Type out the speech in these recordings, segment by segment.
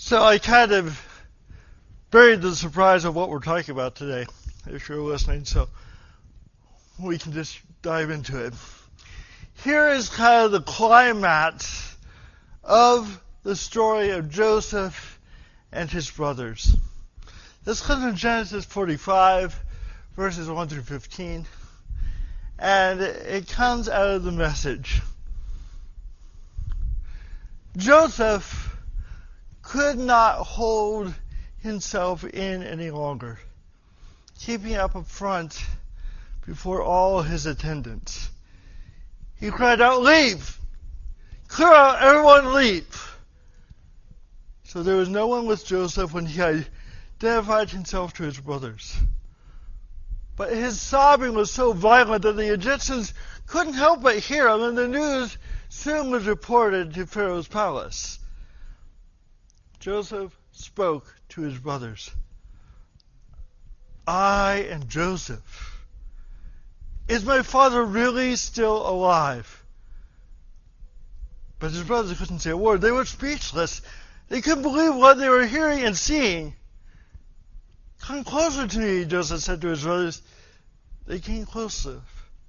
So I kind of buried the surprise of what we're talking about today, if you're listening, so we can just dive into it. Here is kind of the climax of the story of Joseph and his brothers. This comes from Genesis 45, verses 1 through 15, and it comes out of the Message. Joseph could not hold himself in any longer, keeping up a front before all his attendants. He cried out, "Leave! Clear out, everyone leave!" So there was no one with Joseph when he identified himself to his brothers. But his sobbing was so violent that the Egyptians couldn't help but hear him, and the news soon was reported to Pharaoh's palace. Joseph spoke to his brothers. "I am Joseph. Is my father really still alive?" But his brothers couldn't say a word. They were speechless. They couldn't believe what they were hearing and seeing. "Come closer to me," Joseph said to his brothers. They came closer.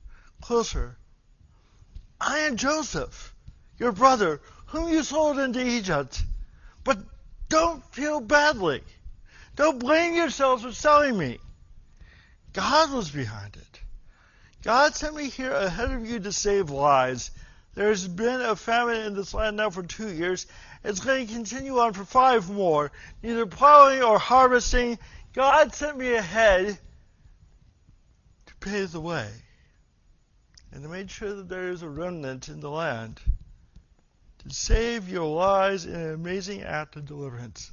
"I am Joseph, your brother, whom you sold into Egypt. But don't feel badly. Don't blame yourselves for selling me. God was behind it. God sent me here ahead of you to save lives. There's been a famine in this land now for 2 years. It's going to continue on for 5 more. Neither plowing or harvesting. God sent me ahead to pave the way, and to make sure that there is a remnant in the land, to save your lives in an amazing act of deliverance.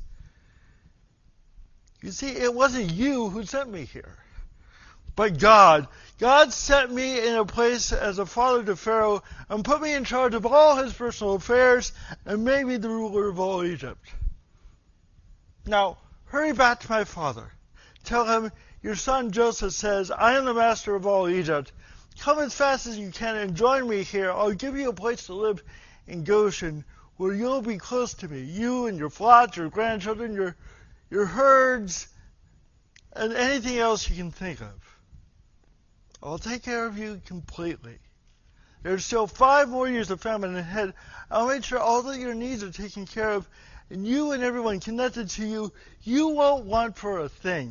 You see, it wasn't you who sent me here, but God. God sent me in a place as a father to Pharaoh and put me in charge of all his personal affairs and made me the ruler of all Egypt. Now, hurry back to my father. Tell him, your son Joseph says, I am the master of all Egypt. Come as fast as you can and join me here. I'll give you a place to live in Goshen, where you'll be close to me, you and your flocks, your grandchildren, your herds, and anything else you can think of. I'll take care of you completely. There's still 5 more years of famine ahead. I'll make sure all of your needs are taken care of, and you and everyone connected to you, you won't want for a thing.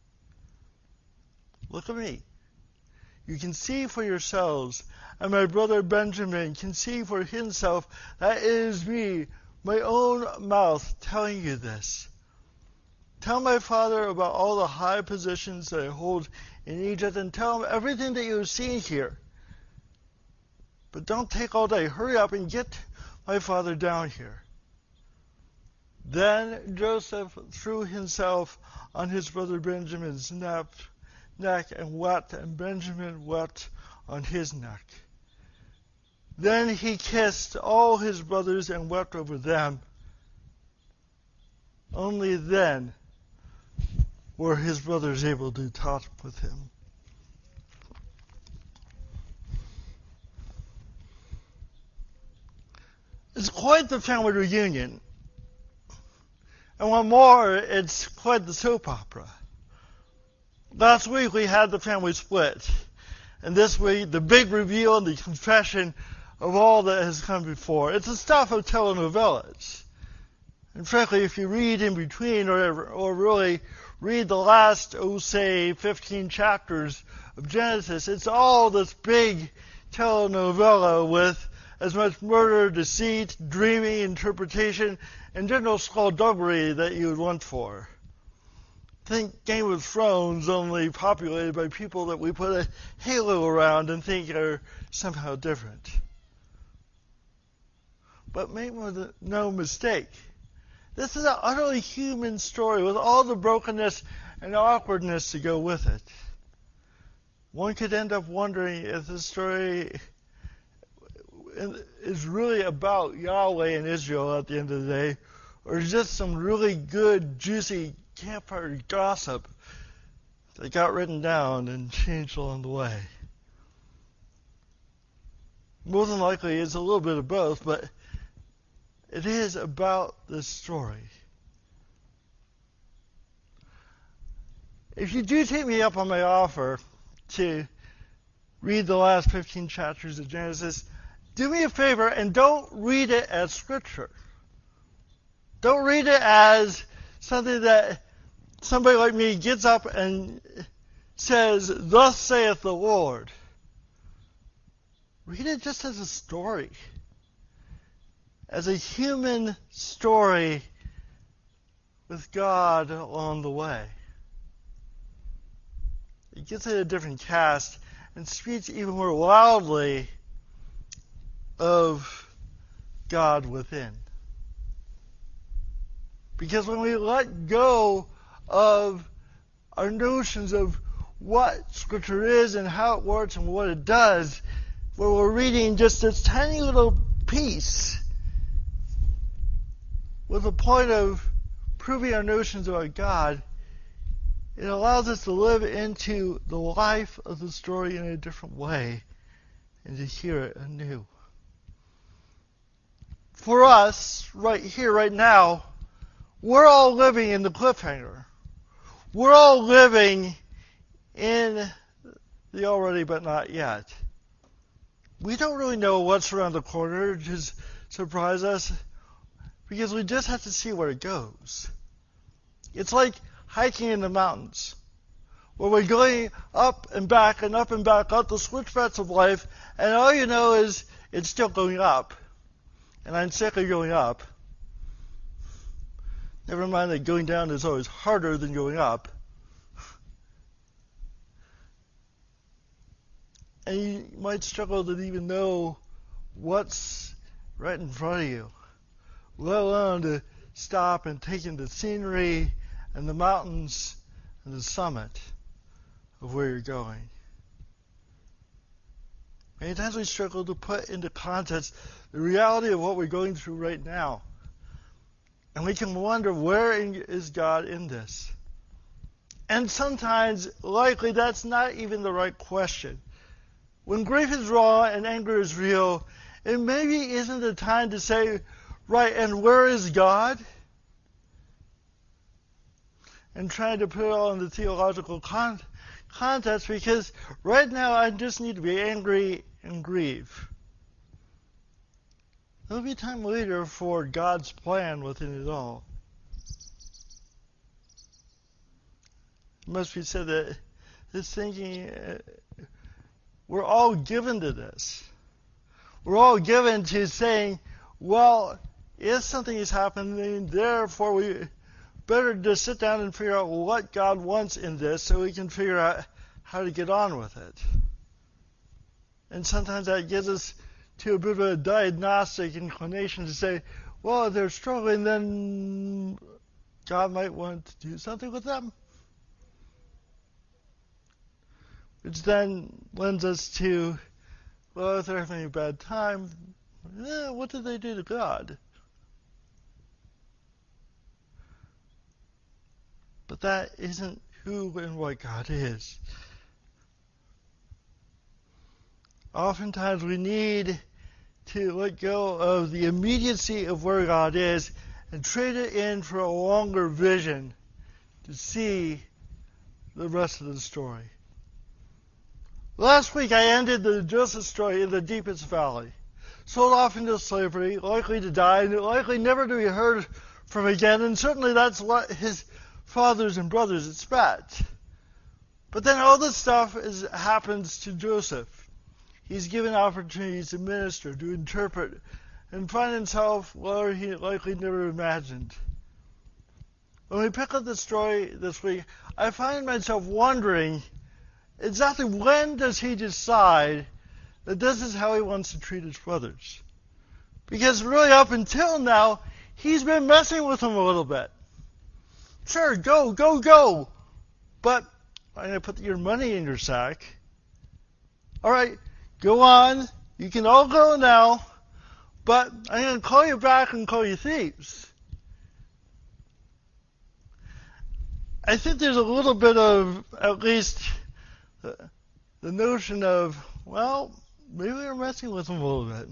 Look at me. You can see for yourselves, and my brother Benjamin can see for himself that it is me, my own mouth, telling you this. Tell my father about all the high positions that I hold in Egypt, and tell him everything that you have seen here. But don't take all day. Hurry up and get my father down here." Then Joseph threw himself on his brother Benjamin's neck and wept, and Benjamin wept on his neck. Then he kissed all his brothers and wept over them. Only then were his brothers able to talk with him. It's quite the family reunion. And one more, it's quite the soap opera. Last week we had the family split. And this week, the big reveal and the confession of all that has come before. It's the stuff of telenovelas. And frankly, if you read in between or really read the last, 15 chapters of Genesis, it's all this big telenovela with as much murder, deceit, dreaming, interpretation, and general skullduggery that you would want for. Think Game of Thrones, only populated by people that we put a halo around and think are somehow different. But make no mistake, this is an utterly human story with all the brokenness and awkwardness to go with it. One could end up wondering if this story is really about Yahweh and Israel at the end of the day, or just some really good, juicy campfire gossip that got written down and changed along the way. More than likely, it's a little bit of both, but it is about this story. if you do take me up on my offer to read the last 15 chapters of Genesis, do me a favor and don't read it as scripture. Don't read it as something that somebody like me gets up and says, "Thus saith the Lord." Read it just as a story, as a human story with God along the way. It gives it a different cast and speaks even more loudly of God within. Because when we let go of our notions of what Scripture is and how it works and what it does, where we're reading just this tiny little piece with the point of proving our notions about God, it allows us to live into the life of the story in a different way and to hear it anew. For us, right here, right now, we're all living in the cliffhanger. We're all living in the already but not yet. We don't really know what's around the corner to surprise us because we just have to see where it goes. It's like hiking in the mountains, where we're going up and back up the switchbacks of life, and all you know is it's still going up. And I'm sick of going up. Never mind that going down is always harder than going up. And you might struggle to even know what's right in front of you, let alone to stop and take in the scenery and the mountains and the summit of where you're going. Many times we struggle to put into context the reality of what we're going through right now. And we can wonder, where is God in this? And sometimes, likely, that's not even the right question. When grief is raw and anger is real, it maybe isn't the time to say, right, and where is God? And trying to put it all in the theological context, because right now I just need to be angry and grieve. There'll be time later for God's plan within it all. It must be said that this thinking, we're all given to this. We're all given to saying, well, if something is happening, therefore we better just sit down and figure out what God wants in this so we can figure out how to get on with it. And sometimes that gets us to a bit of a diagnostic inclination to say, well, if they're struggling, then God might want to do something with them. Which then lends us to, well, if they're having a bad time, what did they do to God? But that isn't who and what God is. Oftentimes we need to let go of the immediacy of where God is and trade it in for a longer vision to see the rest of the story. Last week I ended the Joseph story in the deepest valley, sold off into slavery, likely to die, and likely never to be heard from again, and certainly that's what his fathers and brothers expect. But then all this stuff happens to Joseph. He's given opportunities to minister, to interpret, and find himself where he likely never imagined. When we pick up the story this week, I find myself wondering, exactly when does he decide that this is how he wants to treat his brothers? Because really up until now, he's been messing with them a little bit. Sure, go. But I'm going to put your money in your sack. All right, go on. You can all go now. But I'm going to call you back and call you thieves. I think there's a little bit of, at least, the notion of, well, maybe we're messing with them a little bit.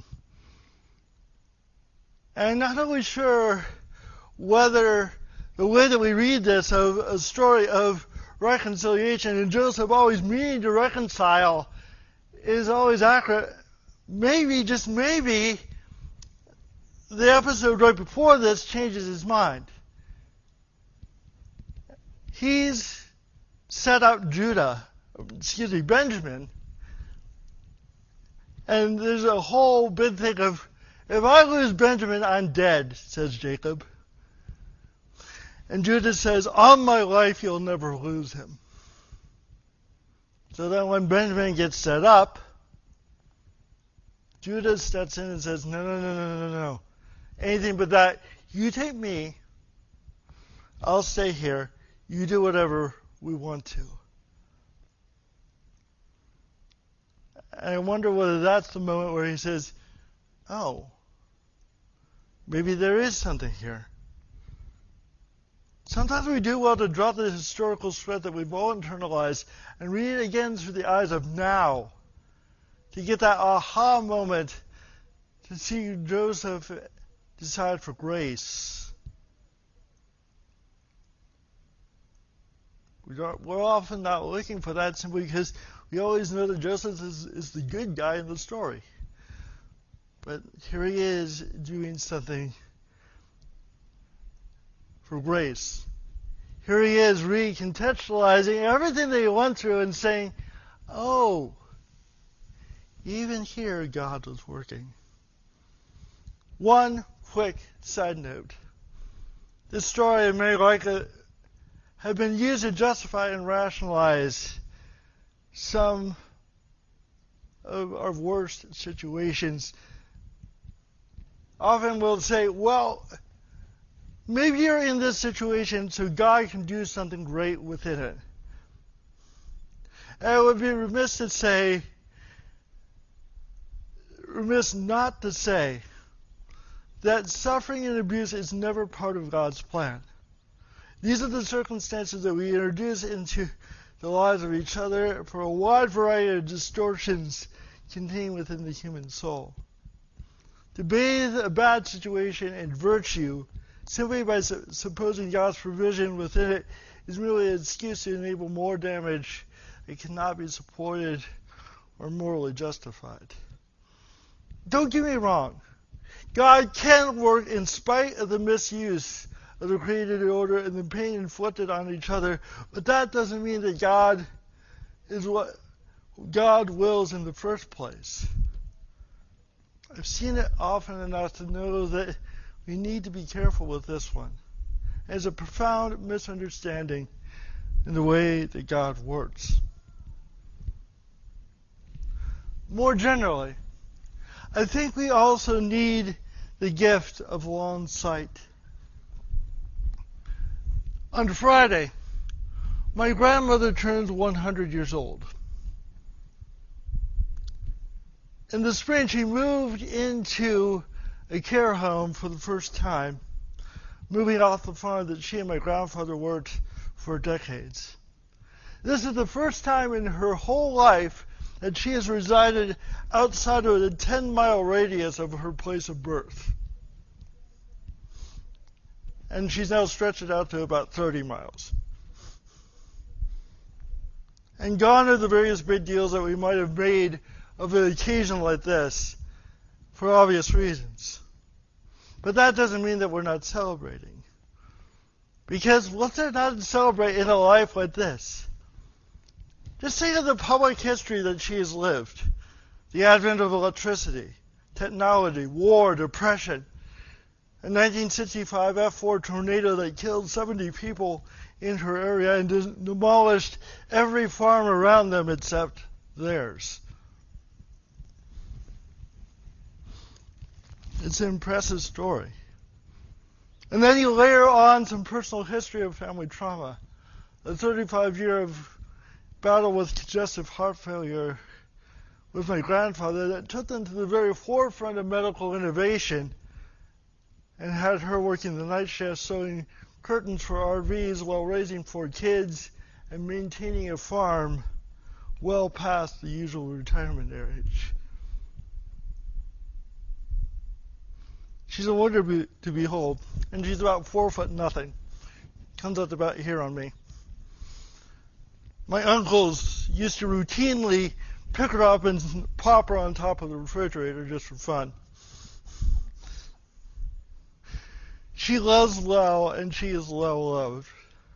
And I'm not always sure whether the way that we read this, of a story of reconciliation and Joseph always meaning to reconcile is always accurate, maybe, just maybe, the episode right before this changes his mind. He's set up Benjamin, and there's a whole big thing of, if I lose Benjamin, I'm dead, says Jacob. And Judah says, on my life, you'll never lose him. So then when Benjamin gets set up, Judah steps in and says, no. Anything but that. You take me. I'll stay here. You do whatever we want to. And I wonder whether that's the moment where he says, oh, maybe there is something here. Sometimes we do well to drop the historical thread that we've all internalized and read it again through the eyes of now, to get that aha moment, to see Joseph decide for grace. We're often not looking for that simply because we always know that Joseph is the good guy in the story. But here he is doing something for grace. Here he is recontextualizing everything that he went through and saying, oh, even here God was working. One quick side note. This story and many like it have been used to justify and rationalize some of our worst situations. Often we'll say, well, maybe you're in this situation so God can do something great within it. And it would be remiss not to say that suffering and abuse is never part of God's plan. These are the circumstances that we introduce into the lives of each other for a wide variety of distortions contained within the human soul. To bathe a bad situation in virtue simply by supposing God's provision within it is merely an excuse to enable more damage that cannot be supported or morally justified. Don't get me wrong. God can work in spite of the misuse of the created order and the pain inflicted on each other, but that doesn't mean that God is what God wills in the first place. I've seen it often enough to know that we need to be careful with this one. There's a profound misunderstanding in the way that God works. More generally, I think we also need the gift of long sight. On Friday, my grandmother turns 100 years old. In the spring, she moved into a care home for the first time, moving off the farm that she and my grandfather worked for decades. This is the first time in her whole life that she has resided outside of the 10-mile radius of her place of birth. And she's now stretched it out to about 30 miles. And gone are the various big deals that we might have made of an occasion like this, for obvious reasons. But that doesn't mean that we're not celebrating. Because what's there not to celebrate in a life like this? Just think of the public history that she has lived. The advent of electricity, technology, war, depression. A 1965 F4 tornado that killed 70 people in her area and demolished every farm around them except theirs. It's an impressive story. And then you layer on some personal history of family trauma. A 35-year of battle with congestive heart failure with my grandfather that took them to the very forefront of medical innovation and had her working the night shift sewing curtains for RVs while raising 4 kids and maintaining a farm well past the usual retirement age. She's a wonder to behold, and she's about 4'0". Comes out about here on me. My uncles used to routinely pick her up and pop her on top of the refrigerator just for fun. She loves Lau, and she is well loved.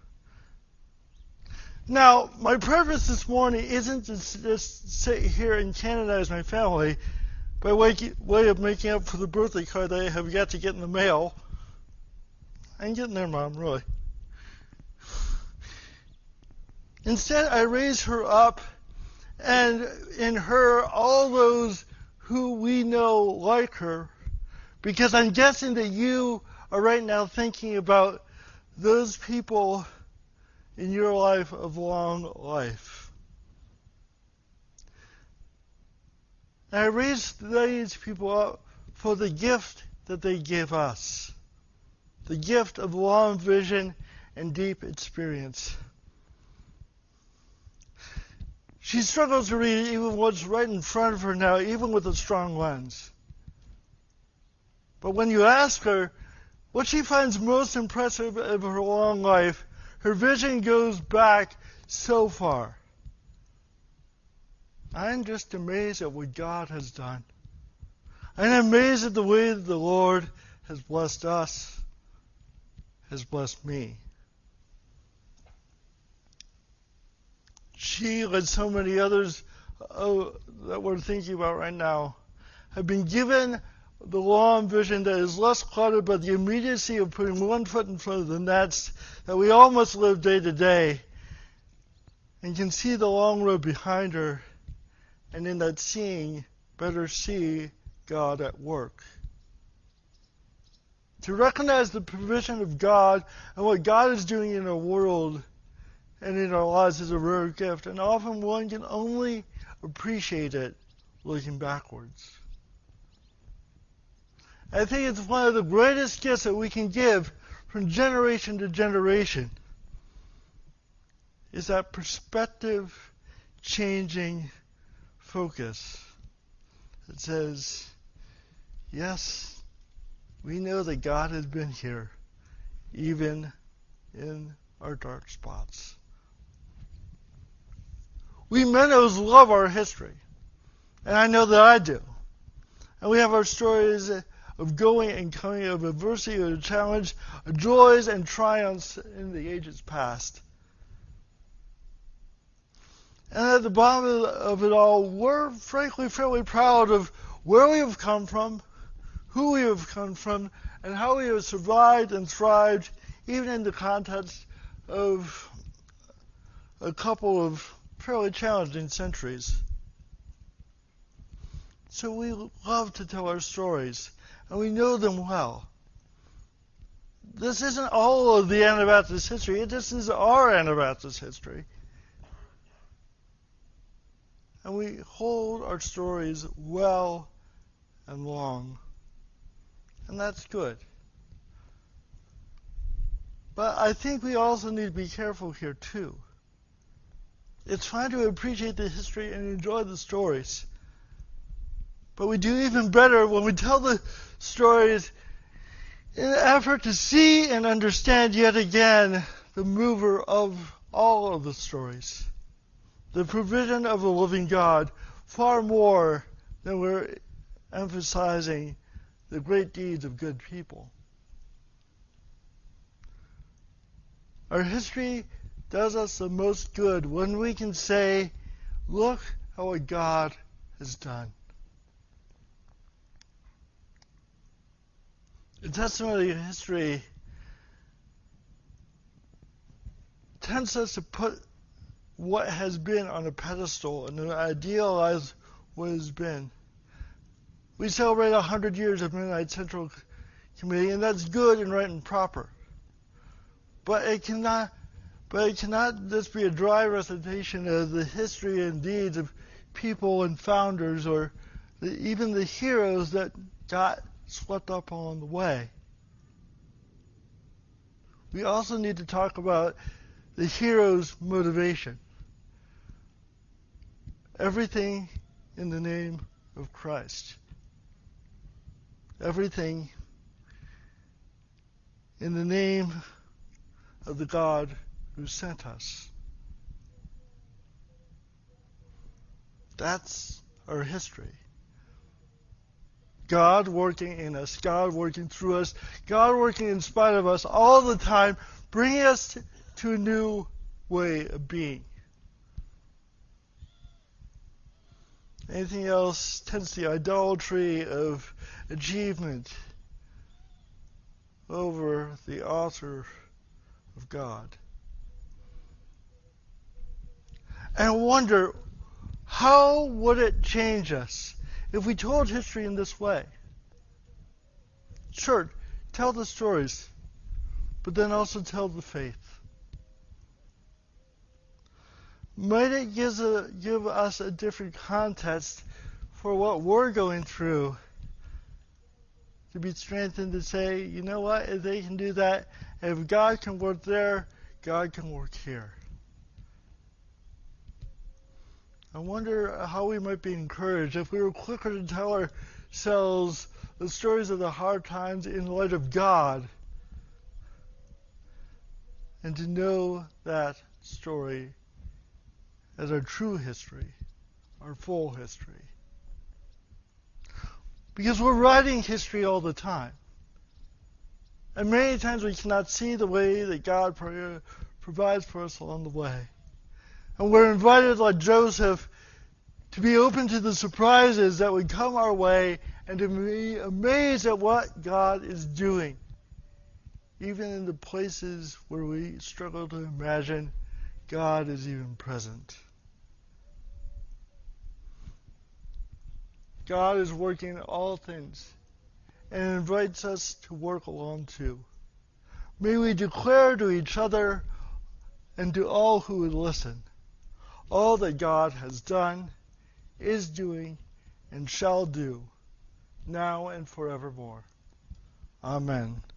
Now, my purpose this morning isn't to just sit here and canonize my family by way of making up for the birthday card that I have yet to get in the mail. I'm getting there, Mom, really. Instead, I raise her up, and in her, all those who we know like her, because I'm guessing that you are right now thinking about those people in your life of long life. And I raise these people up for the gift that they give us, the gift of long vision and deep experience. She struggles to read even what's right in front of her now, even with a strong lens. But when you ask her what she finds most impressive of her long life, her vision goes back so far. I'm just amazed at what God has done. I'm amazed at the way that the Lord has blessed us, has blessed me. She, like so many others that we're thinking about right now, have been given the long vision that is less cluttered by the immediacy of putting one foot in front of the next, that we all must live day to day, and can see the long road behind her, and in that seeing, better see God at work. To recognize the provision of God and what God is doing in our world and in our lives is a rare gift, and often one can only appreciate it looking backwards. I think it's one of the greatest gifts that we can give from generation to generation, is that perspective-changing focus that says, yes, we know that God has been here, even in our dark spots. We Mennos love our history, and I know that I do. And we have our stories of going and coming, of adversity, of challenge, of joys and triumphs in the ages past. And at the bottom of it all, we're frankly fairly proud of where we have come from, who we have come from, and how we have survived and thrived, even in the context of a couple of fairly challenging centuries. So we love to tell our stories, and we know them well. This isn't all of the Anabaptist history. This is our Anabaptist history. And we hold our stories well and long. And that's good. But I think we also need to be careful here, too. It's fine to appreciate the history and enjoy the stories. But we do even better when we tell the stories in an effort to see and understand yet again the mover of all of the stories. The provision of the living God, far more than we're emphasizing the great deeds of good people. Our history does us the most good when we can say, look at what God has done. The testimony of history tends us to put what has been on a pedestal and to idealize what has been. We celebrate 100 years of Mennonite Central Committee, and that's good and right and proper. But it cannot just be a dry recitation of the history and deeds of people and founders, or even the heroes that got swept up along the way. We also need to talk about the hero's motivation. Everything in the name of Christ. Everything in the name of the God who sent us. That's our history. God working in us, God working through us, God working in spite of us all the time, bringing us to a new way of being. Anything else tends to the idolatry of achievement over the author of God. And I wonder, how would it change us if we told history in this way? Sure, tell the stories, but then also tell the faith. Might it give us a different context for what we're going through, to be strengthened to say, you know what, if they can do that, if God can work there, God can work here. I wonder how we might be encouraged if we were quicker to tell ourselves the stories of the hard times in light of God, and to know that story as our true history, our full history. Because we're writing history all the time. And many times we cannot see the way that God provides for us along the way. And we're invited, like Joseph, to be open to the surprises that would come our way and to be amazed at what God is doing, even in the places where we struggle to imagine God is even present. God is working in all things and invites us to work along too. May we declare to each other and to all who would listen all that God has done, is doing, and shall do, now and forevermore. Amen.